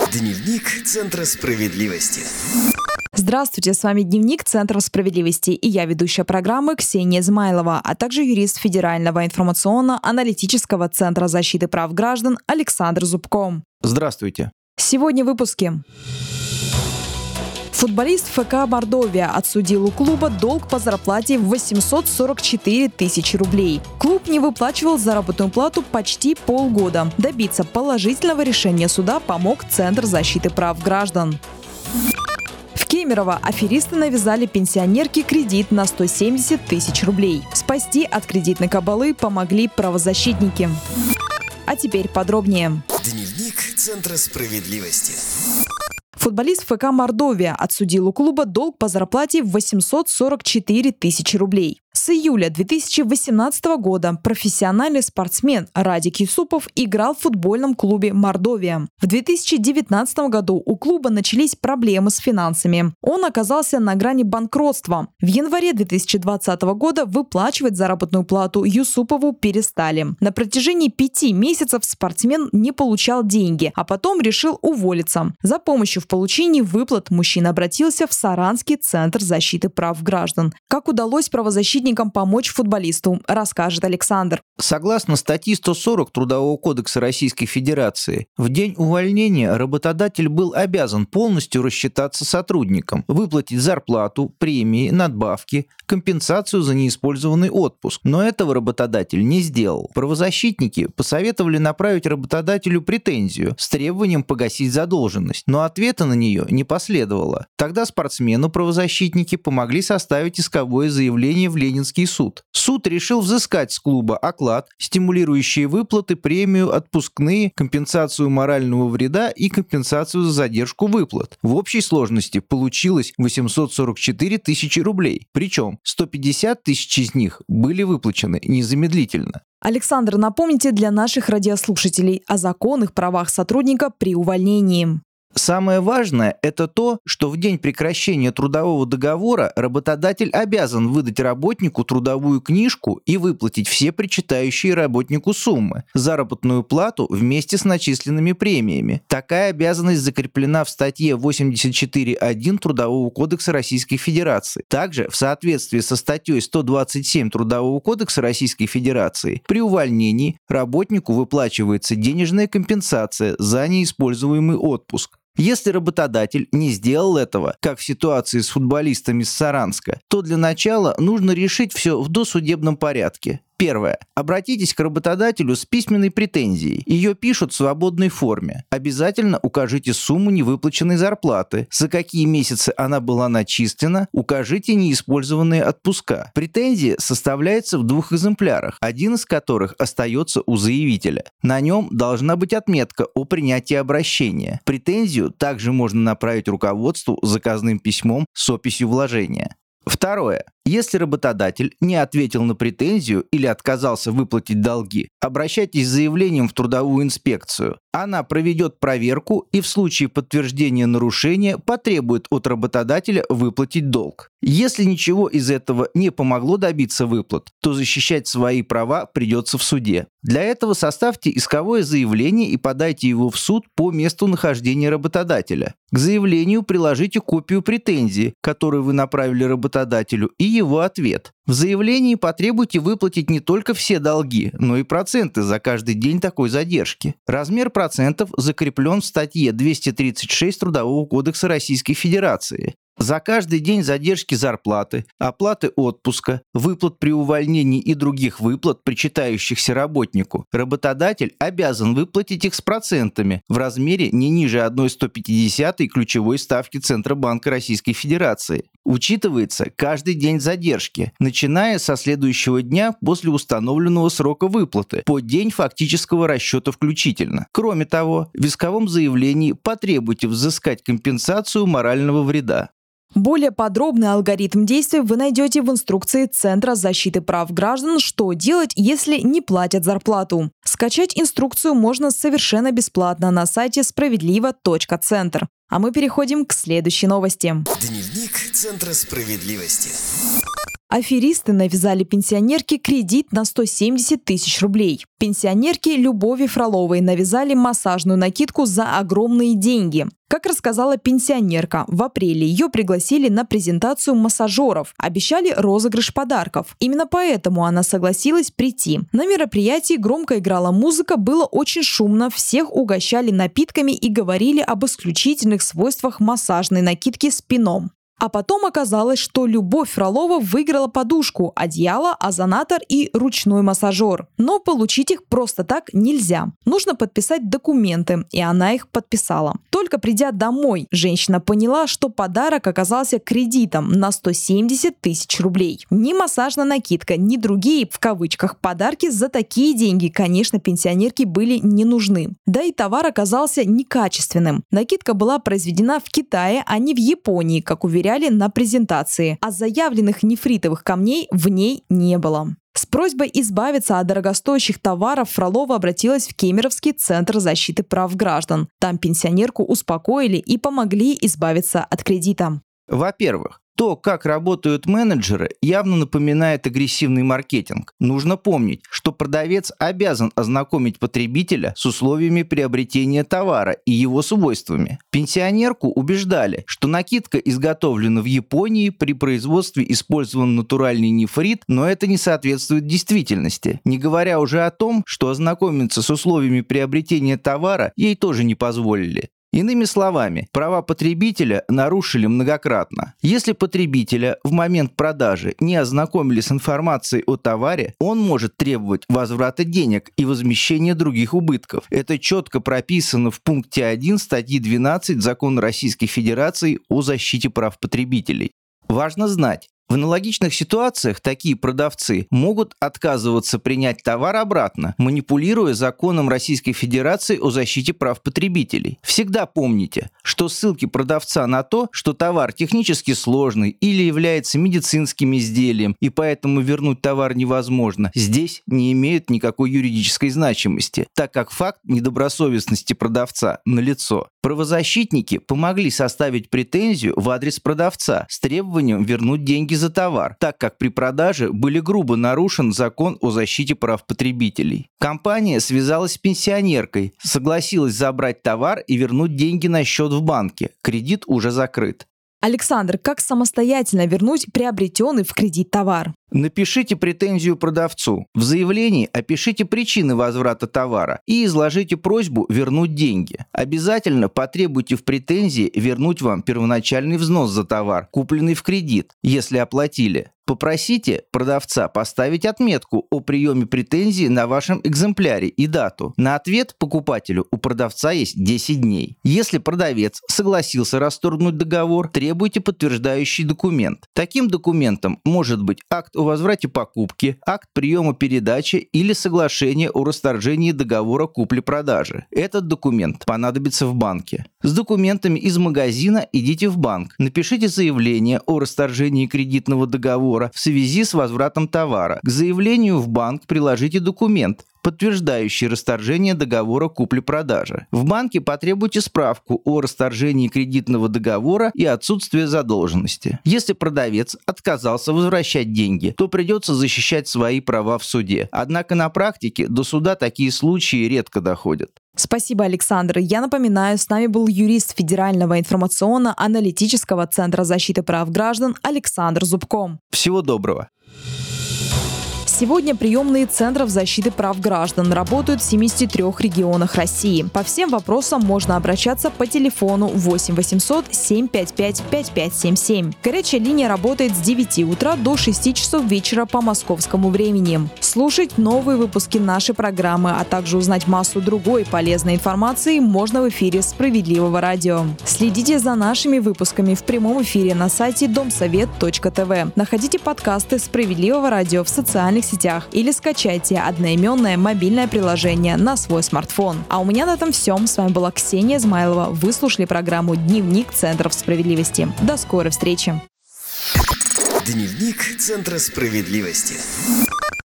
Дневник Центра справедливости. Здравствуйте, с вами Дневник Центра справедливости и я ведущая программы Ксения Измайлова, а также юрист Федерального информационно-аналитического центра защиты прав граждан Александр Зубко. Здравствуйте. Сегодня в выпуске. Футболист ФК «Мордовия» отсудил у клуба долг по зарплате в 844 тысячи рублей. Клуб не выплачивал заработную плату почти полгода. Добиться положительного решения суда помог Центр защиты прав граждан. В Кемерово аферисты навязали пенсионерке кредит на 170 тысяч рублей. Спасти от кредитной кабалы помогли правозащитники. А теперь подробнее. Дневник Центра справедливости. Футболист ФК «Мордовия» отсудил у клуба долг по зарплате в 844 тысячи рублей. С июля 2018 года профессиональный спортсмен Радик Юсупов играл в футбольном клубе «Мордовия». В 2019 году у клуба начались проблемы с финансами. Он оказался на грани банкротства. В январе 2020 года выплачивать заработную плату Юсупову перестали. На протяжении 5 месяцев спортсмен не получал деньги, а потом решил уволиться. За помощью в получении выплат мужчина обратился в Саранский центр защиты прав граждан. Как удалось правозащитникам помочь футболисту, расскажет Александр. Согласно статье 140 Трудового кодекса Российской Федерации, в день увольнения работодатель был обязан полностью рассчитаться с сотрудником, выплатить зарплату, премии, надбавки, компенсацию за неиспользованный отпуск. Но этого работодатель не сделал. Правозащитники посоветовали направить работодателю претензию с требованием погасить задолженность, но ответа на нее не последовало. Тогда спортсмену правозащитники помогли составить исковое заявление в Ленинский суд. Суд решил взыскать с клуба оклад, стимулирующие выплаты, премию, отпускные, компенсацию морального вреда и компенсацию за задержку выплат. В общей сложности получилось 844 тысячи рублей. Причем 150 тысяч из них были выплачены незамедлительно. Александр, напомните для наших радиослушателей о законных правах сотрудника при увольнении. Самое важное – это то, что в день прекращения трудового договора работодатель обязан выдать работнику трудовую книжку и выплатить все причитающие работнику суммы, заработную плату вместе с начисленными премиями. Такая обязанность закреплена в статье 84.1 Трудового кодекса Российской Федерации. Также, в соответствии со статьей 127 Трудового кодекса Российской Федерации, при увольнении работнику выплачивается денежная компенсация за неиспользуемый отпуск. Если работодатель не сделал этого, как в ситуации с футболистами с Саранска, то для начала нужно решить все в досудебном порядке. Первое. Обратитесь к работодателю с письменной претензией. Ее пишут в свободной форме. Обязательно укажите сумму невыплаченной зарплаты, за какие месяцы она была начислена, укажите неиспользованные отпуска. Претензия составляется в 2 экземплярах, один из которых остается у заявителя. На нем должна быть отметка о принятии обращения. Претензию также можно направить руководству заказным письмом с описью вложения. Второе. Если работодатель не ответил на претензию или отказался выплатить долги, обращайтесь с заявлением в трудовую инспекцию. Она проведет проверку и в случае подтверждения нарушения потребует от работодателя выплатить долг. Если ничего из этого не помогло добиться выплат, то защищать свои права придется в суде. Для этого составьте исковое заявление и подайте его в суд по месту нахождения работодателя. К заявлению приложите копию претензии, которую вы направили работодателю, и его ответ. В заявлении потребуйте выплатить не только все долги, но и проценты за каждый день такой задержки. Размер процентов закреплен в статье 236 Трудового кодекса Российской Федерации. За каждый день задержки зарплаты, оплаты отпуска, выплат при увольнении и других выплат, причитающихся работнику, работодатель обязан выплатить их с процентами в размере не ниже 1/150 ключевой ставки Центробанка Российской Федерации. Учитывается каждый день задержки, начиная со следующего дня после установленного срока выплаты, по день фактического расчета включительно. Кроме того, в исковом заявлении потребуйте взыскать компенсацию морального вреда. Более подробный алгоритм действий вы найдете в инструкции Центра защиты прав граждан «Что делать, если не платят зарплату?». Скачать инструкцию можно совершенно бесплатно на сайте справедливо.центр. А мы переходим к следующей новости. Дневник Центра справедливости. Аферисты навязали пенсионерке кредит на 170 тысяч рублей. Пенсионерке Любови Фроловой навязали массажную накидку за огромные деньги. Как рассказала пенсионерка, в апреле ее пригласили на презентацию массажеров, обещали розыгрыш подарков. Именно поэтому она согласилась прийти. На мероприятии громко играла музыка, было очень шумно, всех угощали напитками и говорили об исключительных свойствах массажной накидки с пеном. А потом оказалось, что Любовь Фролова выиграла подушку, одеяло, озонатор и ручной массажер. Но получить их просто так нельзя. Нужно подписать документы, и она их подписала. Только придя домой, женщина поняла, что подарок оказался кредитом на 170 тысяч рублей. Ни массажная накидка, ни другие, в кавычках, подарки за такие деньги, конечно, пенсионерке были не нужны. Да и товар оказался некачественным. Накидка была произведена в Китае, а не в Японии, как уверяли на презентации, а заявленных нефритовых камней в ней не было. С просьбой избавиться от дорогостоящих товаров Фролова обратилась в Кемеровский центр защиты прав граждан. Там пенсионерку успокоили и помогли избавиться от кредита. Во-первых, то, как работают менеджеры, явно напоминает агрессивный маркетинг. Нужно помнить, что продавец обязан ознакомить потребителя с условиями приобретения товара и его свойствами. Пенсионерку убеждали, что накидка изготовлена в Японии, при производстве использован натуральный нефрит, но это не соответствует действительности. Не говоря уже о том, что ознакомиться с условиями приобретения товара ей тоже не позволили. Иными словами, права потребителя нарушили многократно. Если потребителя в момент продажи не ознакомили с информацией о товаре, он может требовать возврата денег и возмещения других убытков. Это четко прописано в пункте 1 статьи 12 Закона Российской Федерации о защите прав потребителей. Важно знать, в аналогичных ситуациях такие продавцы могут отказываться принять товар обратно, манипулируя законом Российской Федерации о защите прав потребителей. Всегда помните, что ссылки продавца на то, что товар технически сложный или является медицинским изделием, и поэтому вернуть товар невозможно, здесь не имеют никакой юридической значимости, так как факт недобросовестности продавца налицо. Правозащитники помогли составить претензию в адрес продавца с требованием вернуть деньги за товар, так как при продаже были грубо нарушен закон о защите прав потребителей. Компания связалась с пенсионеркой, согласилась забрать товар и вернуть деньги на счет в банке. Кредит уже закрыт. Александр, как самостоятельно вернуть приобретенный в кредит товар? Напишите претензию продавцу. В заявлении опишите причины возврата товара и изложите просьбу вернуть деньги. Обязательно потребуйте в претензии вернуть вам первоначальный взнос за товар, купленный в кредит, если оплатили. Попросите продавца поставить отметку о приеме претензии на вашем экземпляре и дату. На ответ покупателю у продавца есть 10 дней. Если продавец согласился расторгнуть договор, требуйте подтверждающий документ. Таким документом может быть акт о возврате покупки, акт приема передачи или соглашение о расторжении договора купли-продажи. Этот документ понадобится в банке. С документами из магазина идите в банк. Напишите заявление о расторжении кредитного договора в связи с возвратом товара. К заявлению в банк приложите документ, подтверждающий расторжение договора купли-продажи. В банке потребуйте справку о расторжении кредитного договора и отсутствии задолженности. Если продавец отказался возвращать деньги, то придется защищать свои права в суде. Однако на практике до суда такие случаи редко доходят. Спасибо, Александр. Я напоминаю, с нами был юрист Федерального информационно-аналитического центра защиты прав граждан Александр Зубко. Всего доброго. Сегодня приемные центров защиты прав граждан работают в 73 регионах России. По всем вопросам можно обращаться по телефону 8 800 755 5577. Горячая линия работает с 9 утра до 6 часов вечера по московскому времени. Слушать новые выпуски нашей программы, а также узнать массу другой полезной информации можно в эфире «Справедливого радио». Следите за нашими выпусками в прямом эфире на сайте domsovet.tv. Находите подкасты «Справедливого радио» в социальных сетях или скачайте одноименное мобильное приложение на свой смартфон. А у меня на этом все. С вами была Ксения Измайлова. Вы слушали программу «Дневник Центров справедливости». До скорой встречи. Дневник Центра справедливости.